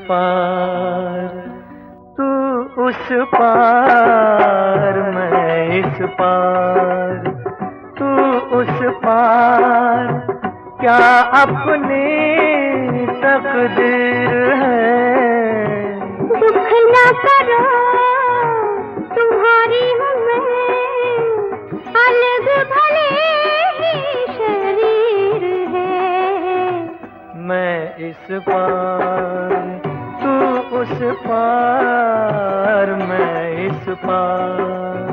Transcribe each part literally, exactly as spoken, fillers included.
पार, तू उस पार, मैं इस पार, तू उस पार, क्या अपनी तकदीर है। दुख न करो, तुम्हारी हूँ मैं, अलग भले ही शरीर है। मैं इस पार, तू उस पार, मैं इस पार।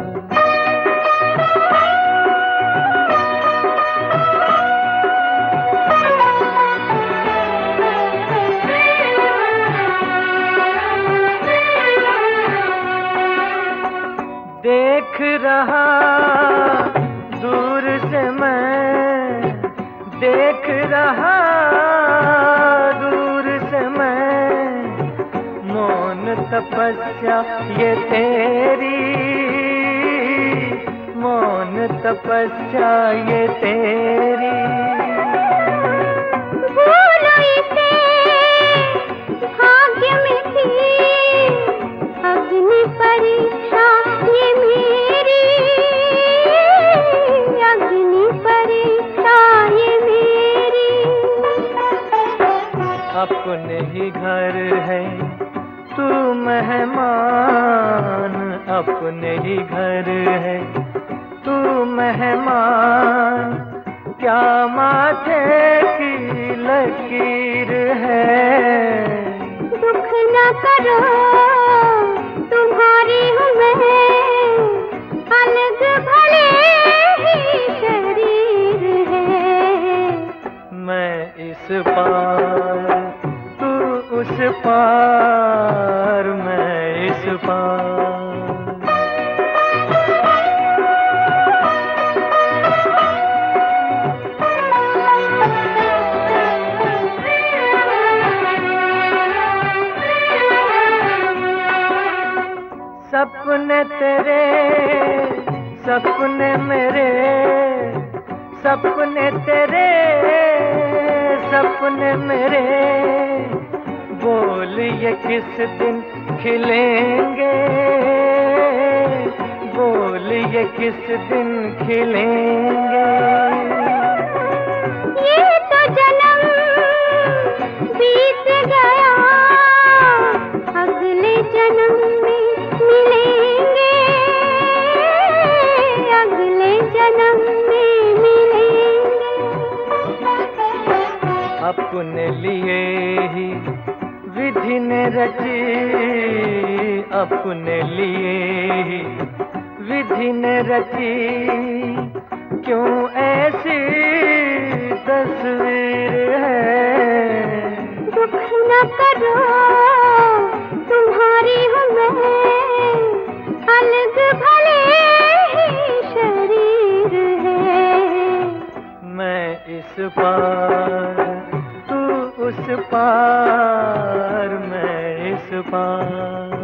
देख रहा दूर से मैं, देख रहा दूर से मैं, मौन तपस्या ये तेरी, मौन तपस्या ये तेरी। भूलो इसे, भाग्य में थी अग्नि परीक्षा ये मेरी, अग्नि परीक्षा ये मेरी। अपने ही घर है तू मेहमान, अपने ही घर है तू मेहमान, क्या माथे की लकीर है। दुख न करो, तुम्हारी हूँ मैं, अलग भले ही शरीर है। मैं इस पार, तू उस पार, मैं इस पार। सपने तेरे, सपने मेरे, सपने तेरे, सपने मेरे, बोल ये किस दिन खिलेंगे, बोल ये किस दिन खिलेंगे। ये तो जन्म बीत गया, अगले जन्म में मिलेंगे, अगले जन्म में मिलेंगे। अपने लिए ही विधि ने रची, अपने लिए ही विधि ने रची, क्यों ऐसी तस्वीर है। दुख न करो, तुम्हारी हूँ मैं, अलग भले ही शरीर है। मैं इस पार, तू उस पार, मैं इस पार।